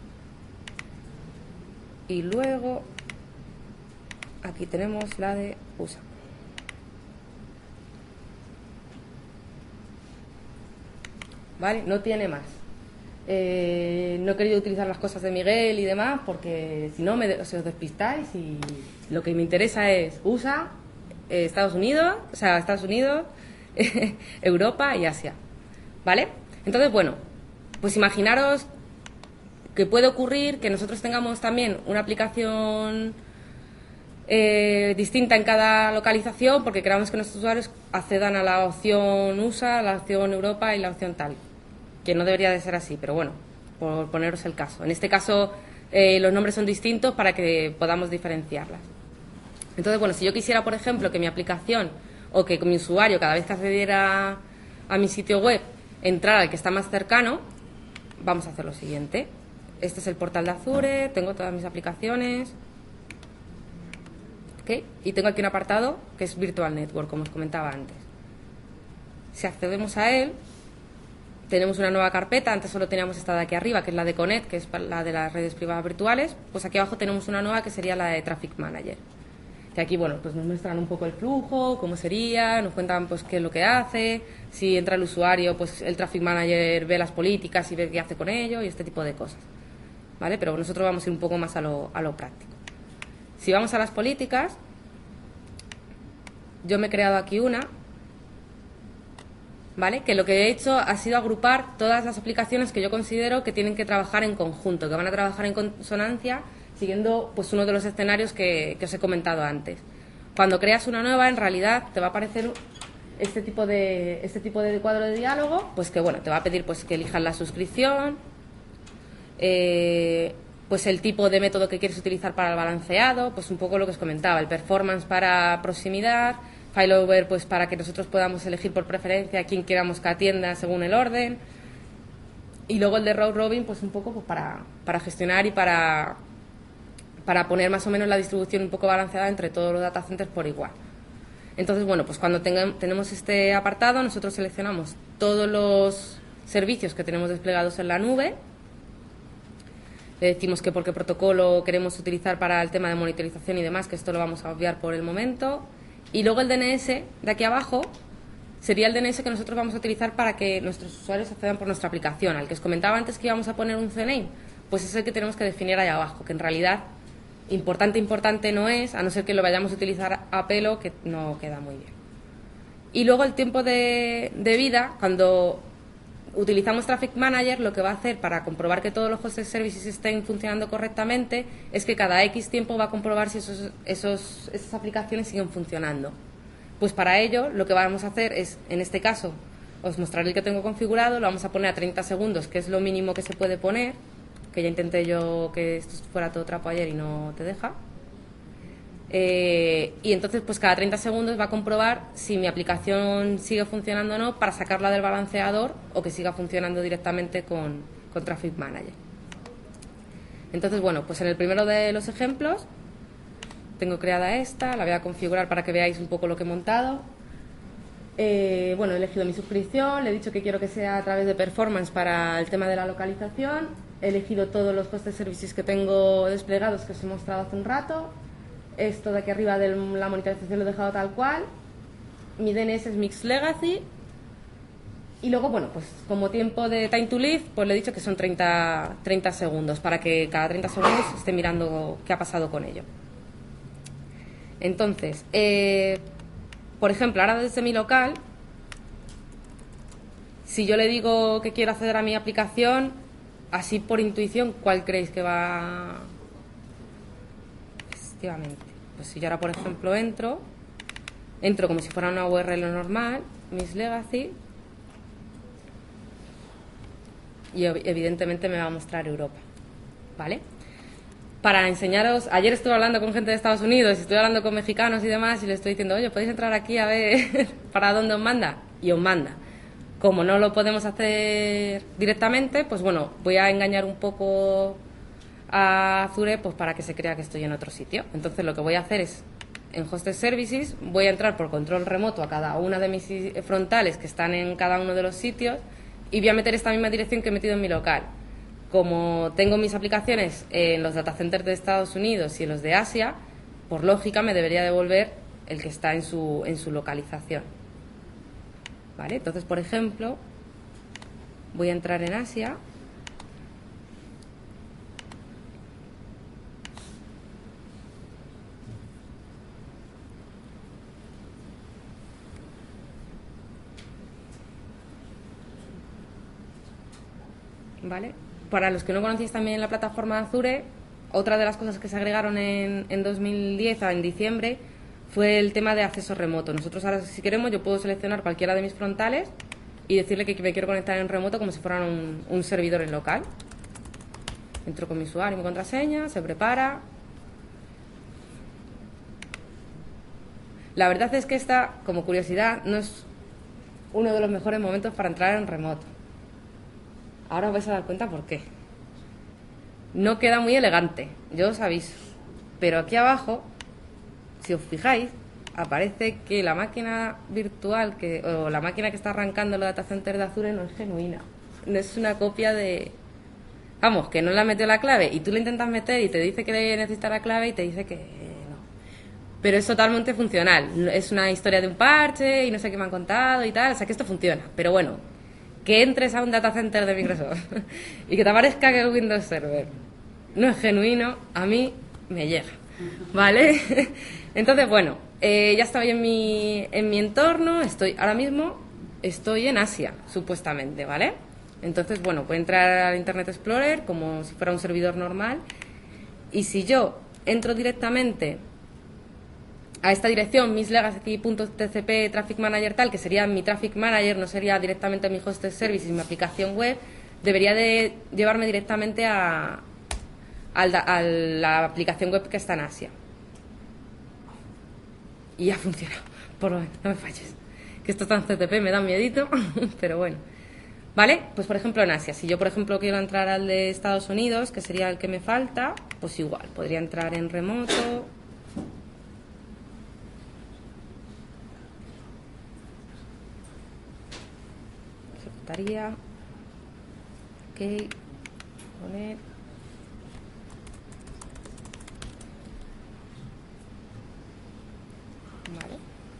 Y luego aquí tenemos la de USA. ¿Vale? No tiene más. No he querido utilizar las cosas de Miguel y demás porque si no os despistáis y lo que me interesa es USA, Estados Unidos, Europa y Asia. ¿Vale? Entonces, bueno, pues imaginaros que puede ocurrir que nosotros tengamos también una aplicación distinta en cada localización porque queramos que nuestros usuarios accedan a la opción USA, la opción Europa y la opción tal. Que no debería de ser así, pero bueno, por poneros el caso. En este caso, los nombres son distintos para que podamos diferenciarlas. Entonces, bueno, si yo quisiera, por ejemplo, que mi aplicación o que mi usuario, cada vez que accediera a mi sitio web, entrara al que está más cercano, vamos a hacer lo siguiente. Este es el portal de Azure, tengo todas mis aplicaciones. ¿Okay? Y tengo aquí un apartado que es Virtual Network, como os comentaba antes. Si accedemos a él, tenemos una nueva carpeta. Antes solo teníamos esta de aquí arriba, que es la de Connect, que es la de las redes privadas virtuales. Pues aquí abajo tenemos una nueva que sería la de Traffic Manager. Que aquí, bueno, pues nos muestran un poco el flujo, cómo sería, nos cuentan pues qué es lo que hace, si entra el usuario, pues el Traffic Manager ve las políticas y ve qué hace con ello y este tipo de cosas. ¿Vale? Pero nosotros vamos a ir un poco más a lo práctico. Si vamos a las políticas, yo me he creado aquí una, ¿vale? Que lo que he hecho ha sido agrupar todas las aplicaciones que yo considero que tienen que trabajar en conjunto, que van a trabajar en consonancia, siguiendo pues uno de los escenarios que os he comentado antes. Cuando creas una nueva, en realidad te va a aparecer este tipo de cuadro de diálogo, pues que bueno, te va a pedir pues que elijas la suscripción, pues el tipo de método que quieres utilizar para el balanceado, pues un poco lo que os comentaba, el performance para proximidad, failover pues para que nosotros podamos elegir por preferencia a quién queramos que atienda según el orden, y luego el de round robin pues un poco pues para gestionar y para poner más o menos la distribución un poco balanceada entre todos los data centers por igual. Entonces, bueno, pues cuando tenemos este apartado, nosotros seleccionamos todos los servicios que tenemos desplegados en la nube, le decimos que por qué protocolo queremos utilizar para el tema de monitorización y demás, que esto lo vamos a obviar por el momento, y luego el DNS de aquí abajo sería el DNS que nosotros vamos a utilizar para que nuestros usuarios accedan por nuestra aplicación. Al que os comentaba antes que íbamos a poner un CNAME, pues es el que tenemos que definir ahí abajo, que en realidad importante no es, a no ser que lo vayamos a utilizar a pelo, que no queda muy bien. Y luego el tiempo de vida, cuando utilizamos Traffic Manager, lo que va a hacer para comprobar que todos los hosted services estén funcionando correctamente es que cada X tiempo va a comprobar si esas aplicaciones siguen funcionando. Pues para ello lo que vamos a hacer es, en este caso, os mostraré el que tengo configurado, lo vamos a poner a 30 segundos, que es lo mínimo que se puede poner, que ya intenté yo que esto fuera todo trapo ayer y no te deja. Y entonces pues cada 30 segundos va a comprobar si mi aplicación sigue funcionando o no para sacarla del balanceador o que siga funcionando directamente con Traffic Manager. Entonces, bueno, pues en el primero de los ejemplos tengo creada esta, la voy a configurar para que veáis un poco lo que he montado. Bueno, he elegido mi suscripción, le he dicho que quiero que sea a través de performance para el tema de la localización, he elegido todos los hosted services que tengo desplegados que os he mostrado hace un rato. Esto de aquí arriba de la monitorización lo he dejado tal cual. Mi DNS es Mixed Legacy. Y luego, bueno, pues como tiempo de time to live, pues le he dicho que son 30 segundos, para que cada 30 segundos esté mirando qué ha pasado con ello. Entonces, por ejemplo, ahora desde mi local, si yo le digo que quiero acceder a mi aplicación, así por intuición, ¿cuál creéis que va? Efectivamente. Pues si yo ahora, por ejemplo, entro como si fuera una URL normal, Miss Legacy, y evidentemente me va a mostrar Europa, ¿vale? Para enseñaros, ayer estuve hablando con gente de Estados Unidos y estuve hablando con mexicanos y demás y les estoy diciendo, oye, ¿podéis entrar aquí a ver para dónde os manda? Y os manda. Como no lo podemos hacer directamente, pues bueno, voy a engañar un poco a Azure pues para que se crea que estoy en otro sitio. Entonces lo que voy a hacer es, en Hosted Services, voy a entrar por control remoto a cada una de mis frontales que están en cada uno de los sitios y voy a meter esta misma dirección que he metido en mi local. Como tengo mis aplicaciones en los data centers de Estados Unidos y en los de Asia, por lógica me debería devolver el que está en su localización. ¿Vale? Entonces, por ejemplo, voy a entrar en Asia. ¿Vale? Para los que no conocéis también la plataforma de Azure, otra de las cosas que se agregaron en 2010, en diciembre, fue el tema de acceso remoto. Nosotros ahora, si queremos, yo puedo seleccionar cualquiera de mis frontales y decirle que me quiero conectar en remoto como si fuera un servidor en local. Entro con mi usuario y mi contraseña, se prepara. La verdad es que esta, como curiosidad, no es uno de los mejores momentos para entrar en remoto. Ahora os vais a dar cuenta por qué. No queda muy elegante, yo os aviso. Pero aquí abajo, si os fijáis, aparece que la máquina virtual o la máquina que está arrancando el data center de Azure no es genuina. No es una copia de... Vamos, que no le ha metido la clave y tú le intentas meter y te dice que necesita la clave y te dice que no. Pero es totalmente funcional. Es una historia de un parche y no sé qué me han contado y tal. O sea que esto funciona. Pero bueno, que entres a un data center de Microsoft y que te aparezca que el Windows Server no es genuino, a mí me llega, ¿vale? Entonces, bueno, ya estoy en mi entorno, ahora mismo estoy en Asia, supuestamente, ¿vale? Entonces, bueno, voy a entrar al Internet Explorer como si fuera un servidor normal y si yo entro directamente a esta dirección, misslegacy.tcp traffic manager tal, que sería mi traffic manager, no sería directamente mi hosted service y mi aplicación web, debería de llevarme directamente a la aplicación web que está en Asia. Y ya funciona, por lo menos, no me falles. Que esto tan CTP me da un miedito, pero bueno. ¿Vale? Pues por ejemplo en Asia, si yo por ejemplo quiero entrar al de Estados Unidos, que sería el que me falta, pues igual, podría entrar en remoto. Ejecutaría. Ok. Poner. Vale.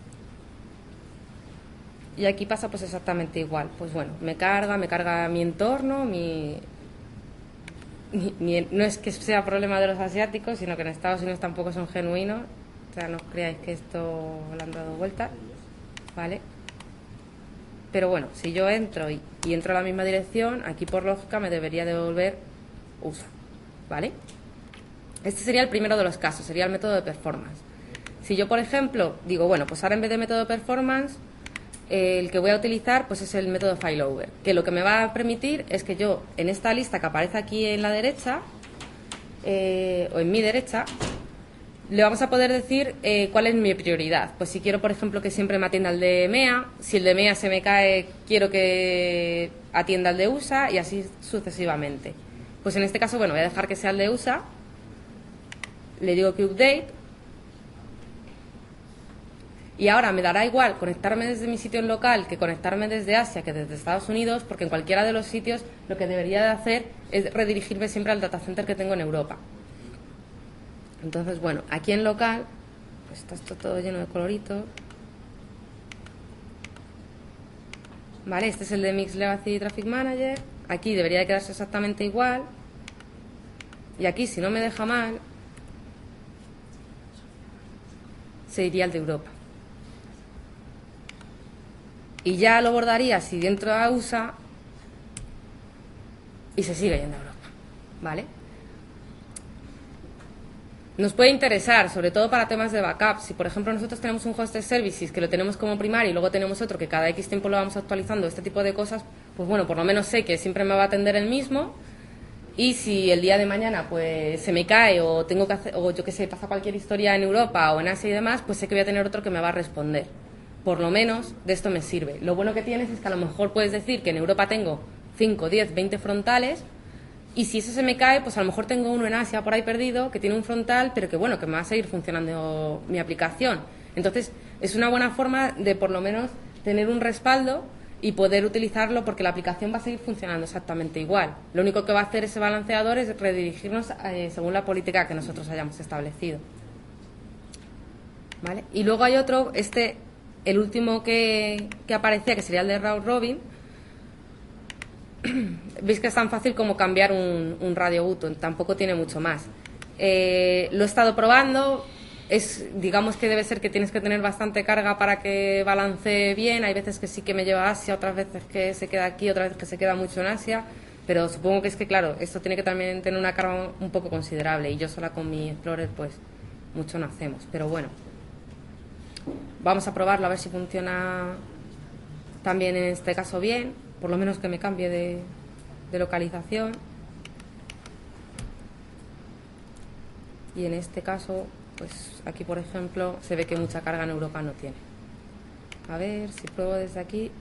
Y aquí pasa pues exactamente igual. Pues bueno, me carga mi entorno, no es que sea problema de los asiáticos, sino que en Estados Unidos tampoco son genuinos. O sea, no os creáis que esto le han dado vuelta. ¿Vale? Pero bueno, si yo entro y entro a la misma dirección, aquí por lógica me debería devolver USA. ¿Vale? Este sería el primero de los casos, sería el método de performance. Si yo, por ejemplo, digo, bueno, pues ahora en vez de método de performance, el que voy a utilizar pues es el método failover, que lo que me va a permitir es que yo, en esta lista que aparece aquí en la derecha, o en mi derecha, le vamos a poder decir cuál es mi prioridad. Pues si quiero, por ejemplo, que siempre me atienda el de EMEA, si el de EMEA se me cae, quiero que atienda el de USA y así sucesivamente. Pues en este caso, bueno, voy a dejar que sea el de USA, le digo que update, y ahora me dará igual conectarme desde mi sitio en local que conectarme desde Asia que desde Estados Unidos, porque en cualquiera de los sitios lo que debería de hacer es redirigirme siempre al data center que tengo en Europa. Entonces, bueno, aquí en local, pues está esto todo lleno de coloritos. ¿Vale? Este es el de Mixed Legacy Traffic Manager. Aquí debería de quedarse exactamente igual. Y aquí, si no me deja mal, se iría al de Europa. Y ya lo bordaría si dentro de USA y se sigue yendo a Europa. ¿Vale? Nos puede interesar, sobre todo para temas de backup. Si, por ejemplo, nosotros tenemos un hosted services que lo tenemos como primario y luego tenemos otro que cada X tiempo lo vamos actualizando, este tipo de cosas, pues bueno, por lo menos sé que siempre me va a atender el mismo. Y si el día de mañana pues se me cae o tengo que hacer, o yo qué sé, pasa cualquier historia en Europa o en Asia y demás, pues sé que voy a tener otro que me va a responder. Por lo menos de esto me sirve. Lo bueno que tienes es que a lo mejor puedes decir que en Europa tengo 5, 10, 20 frontales. Y si ese se me cae, pues a lo mejor tengo uno en Asia por ahí perdido que tiene un frontal, pero que bueno, que me va a seguir funcionando mi aplicación. Entonces, es una buena forma de por lo menos tener un respaldo y poder utilizarlo porque la aplicación va a seguir funcionando exactamente igual. Lo único que va a hacer ese balanceador es redirigirnos según la política que nosotros hayamos establecido. ¿Vale? Y luego hay otro, el último que aparecía, que sería el de round robin. Veis que es tan fácil como cambiar un radio button, tampoco tiene mucho más. Lo he estado probando, digamos que debe ser que tienes que tener bastante carga para que balancee bien. Hay veces que sí que me lleva a Asia, otras veces que se queda aquí, otras veces que se queda mucho en Asia, pero supongo que es que, claro, esto tiene que también tener una carga un poco considerable y yo sola con mi Explorer pues mucho no hacemos, pero bueno, vamos a probarlo a ver si funciona también en este caso bien. Por lo menos que me cambie de localización. Y en este caso, pues aquí por ejemplo, se ve que mucha carga en Europa no tiene. A ver si pruebo desde aquí.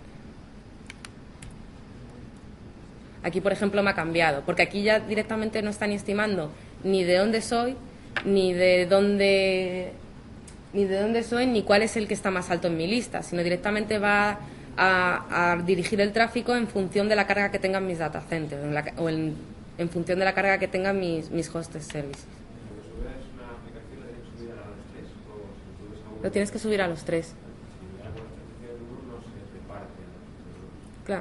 Aquí por ejemplo me ha cambiado, porque aquí ya directamente no está ni estimando ni de dónde soy, ni de dónde soy, ni cuál es el que está más alto en mi lista, sino directamente va a dirigir el tráfico en función de la carga que tengan mis data centers o en función de la carga que tengan mis hosted services. Lo tienes que subir a los tres. Claro.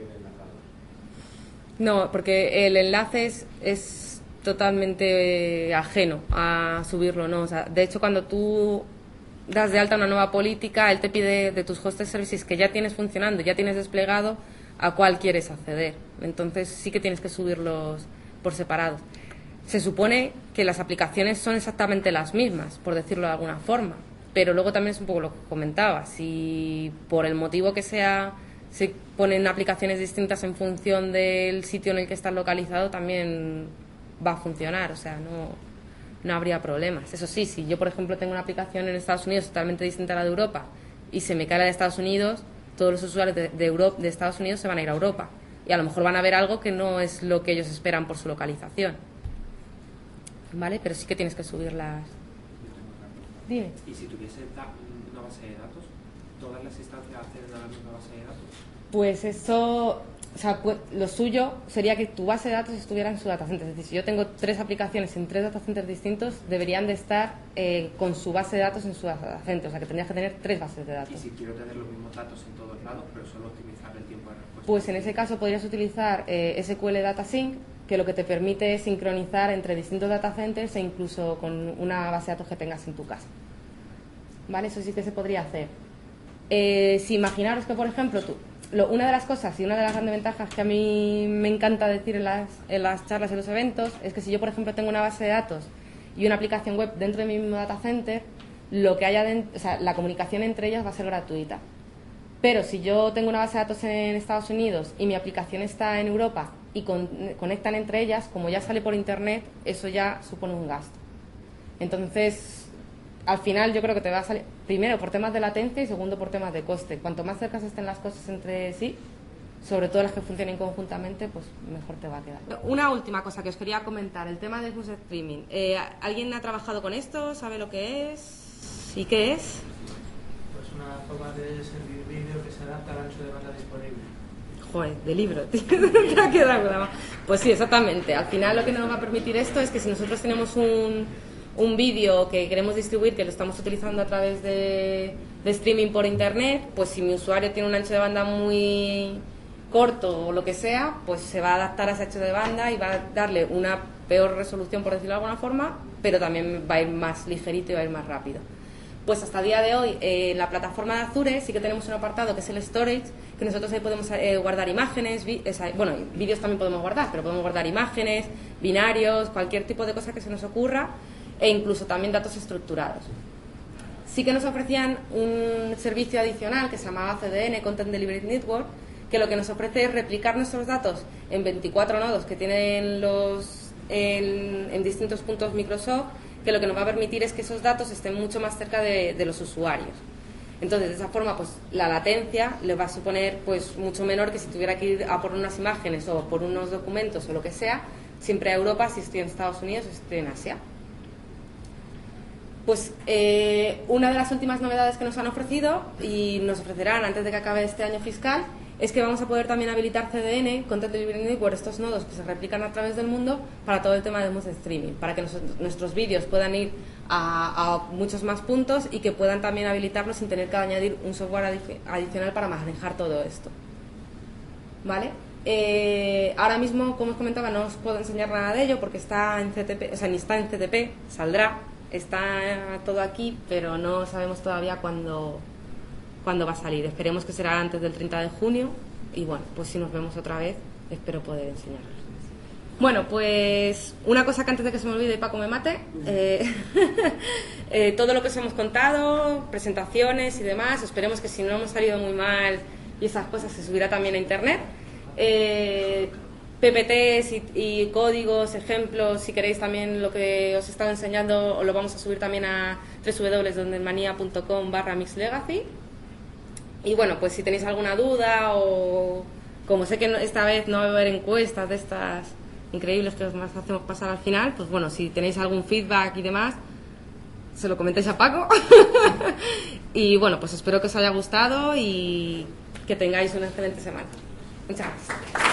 No, porque el enlace es totalmente ajeno a subirlo, ¿no? O sea, de hecho, cuando tú das de alta una nueva política, él te pide de tus hosted services que ya tienes funcionando, ya tienes desplegado, a cuál quieres acceder. Entonces sí que tienes que subirlos por separado. Se supone que las aplicaciones son exactamente las mismas, por decirlo de alguna forma, pero luego también es un poco lo que comentaba. Si por el motivo que sea se ponen aplicaciones distintas en función del sitio en el que estás localizado, también va a funcionar, o sea, no habría problemas. Eso sí, si yo, por ejemplo, tengo una aplicación en Estados Unidos totalmente distinta a la de Europa y se me cae la de Estados Unidos, todos los usuarios de Estados Unidos se van a ir a Europa y a lo mejor van a ver algo que no es lo que ellos esperan por su localización. ¿Vale? Pero sí que tienes que subirlas. Dime. ¿Y si tuviese una base de datos, todas las instancias acceden a la misma base de datos? Pues eso... O sea, pues, lo suyo sería que tu base de datos estuviera en su datacenter. Es decir, si yo tengo 3 aplicaciones en 3 datacenters distintos, deberían de estar con su base de datos en su datacenter. O sea, que tendrías que tener 3 bases de datos. ¿Y si quiero tener los mismos datos en todos lados, pero solo optimizar el tiempo de respuesta? Pues en ese caso podrías utilizar SQL Data Sync, que lo que te permite es sincronizar entre distintos datacenters e incluso con una base de datos que tengas en tu casa. ¿Vale? Eso sí que se podría hacer. Si imaginaros que, por ejemplo, una de las cosas y una de las grandes ventajas que a mí me encanta decir en las charlas y los eventos es que si yo, por ejemplo, tengo una base de datos y una aplicación web dentro de mi mismo data center, lo que haya dentro, o sea, la comunicación entre ellas va a ser gratuita. Pero si yo tengo una base de datos en Estados Unidos y mi aplicación está en Europa y conectan entre ellas, como ya sale por internet, eso ya supone un gasto. Entonces, al final yo creo que te va a salir, primero por temas de latencia y segundo por temas de coste. Cuanto más cerca estén las cosas entre sí, sobre todo las que funcionen conjuntamente, pues mejor te va a quedar. Una última cosa que os quería comentar, el tema del bus streaming. ¿Alguien ha trabajado con esto? ¿Sabe lo que es? ¿Y qué es? Pues una forma de servir vídeo que se adapta al ancho de banda disponible. Joder, de libro, tío. Te ha quedado grabado. Pues sí, exactamente. Al final lo que nos va a permitir esto es que si nosotros tenemos un vídeo que queremos distribuir, que lo estamos utilizando a través de de streaming por internet, pues si mi usuario tiene un ancho de banda muy corto o lo que sea, pues se va a adaptar a ese ancho de banda y va a darle una peor resolución, por decirlo de alguna forma, pero también va a ir más ligerito y va a ir más rápido. Pues hasta el día de hoy, en la plataforma de Azure sí que tenemos un apartado que es el storage, que nosotros ahí podemos guardar imágenes, vídeos también podemos guardar, pero podemos guardar imágenes, binarios, cualquier tipo de cosa que se nos ocurra, e incluso también datos estructurados. Sí que nos ofrecían un servicio adicional que se llamaba CDN, Content Delivery Network, que lo que nos ofrece es replicar nuestros datos en 24 nodos que tienen en distintos puntos Microsoft, que lo que nos va a permitir es que esos datos estén mucho más cerca de los usuarios. Entonces, de esa forma, pues la latencia le va a suponer pues mucho menor que si tuviera que ir a por unas imágenes o por unos documentos o lo que sea, siempre a Europa, si estoy en Estados Unidos o si estoy en Asia. Pues una de las últimas novedades que nos han ofrecido y nos ofrecerán antes de que acabe este año fiscal es que vamos a poder también habilitar CDN, Content Delivery Network, estos nodos que se replican a través del mundo para todo el tema de mood streaming, para que nuestros vídeos puedan ir a muchos más puntos y que puedan también habilitarlos sin tener que añadir un software adicional para manejar todo esto. ¿Vale? Ahora mismo, como os comentaba, no os puedo enseñar nada de ello porque está en CTP, o sea, ni está en CTP, saldrá, está todo aquí, pero no sabemos todavía cuándo va a salir. Esperemos que será antes del 30 de junio y bueno, pues si nos vemos otra vez, espero poder enseñarlos. Bueno, pues una cosa que antes de que se me olvide y Paco me mate, todo lo que os hemos contado, presentaciones y demás, esperemos que si no hemos salido muy mal y esas cosas se subirá también a internet. PPTs y códigos, ejemplos, si queréis también lo que os he estado enseñando, os lo vamos a subir también a www.dondelmania.com/mixlegacy. Y bueno, pues si tenéis alguna duda o como sé que esta vez no va a haber encuestas de estas increíbles que os más hacemos pasar al final, pues bueno, si tenéis algún feedback y demás, se lo comentáis a Paco. Y bueno, pues espero que os haya gustado y que tengáis una excelente semana. Muchas gracias.